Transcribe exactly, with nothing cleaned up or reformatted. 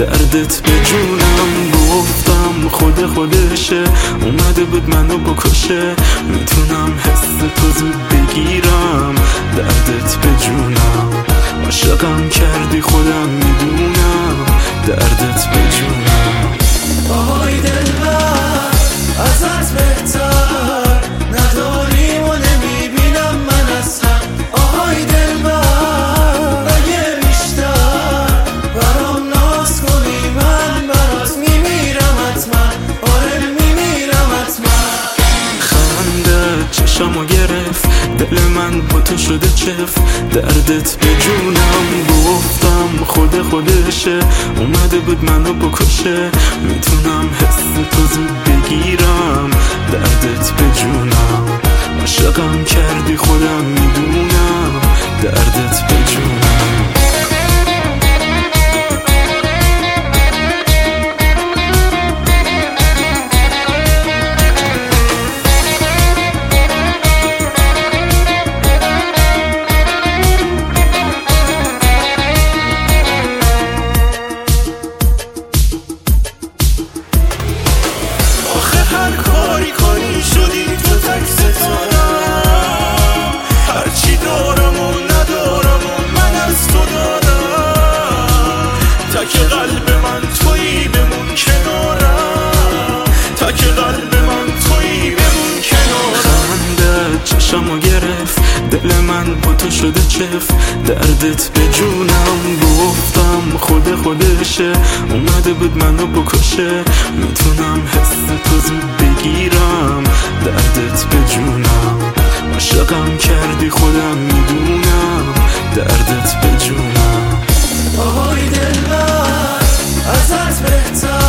دردت به جونم. گفتم خود خودشه اومده بود منو بکشه، میتونم حس تو زود بگیرم. دردت به جونم، عاشقم کردی خودم میدونم. دردت به جونم. آهای دلبر ازت بهتر نداریم و نمیبینم من اصلا. آهای دلبر اگه بیشتر برام ناز کنی من برات میمیرم حتما. آره میمیرم حتما. خنده چشمو گرفت، دل من با تو شده چف. دردت به جونم. گفتم خود خودشه اومده بود منو بکشه، میتونم حس تو زود بگیرم. دردت به جونم، عاشقم کردی خودم میدونم. دردت به جونم. هر کاری کنی شدی تو تک ستارم. هرچی دارم و ندارم و من از تو دارم. تک قلب من تویی بمون کنارم. تک قلب من تویی بمون کنارم. خنده چشمو گرفت، دل من با تو شده چف. دردت به جونم. گفتم خود خودشه اومده بود منو بکشه، میتونم حس تو زود بگیرم. دردت به جونم، عاشقم کردی خودم میدونم. دردت به جونم. آهای دلبر ازت بهتر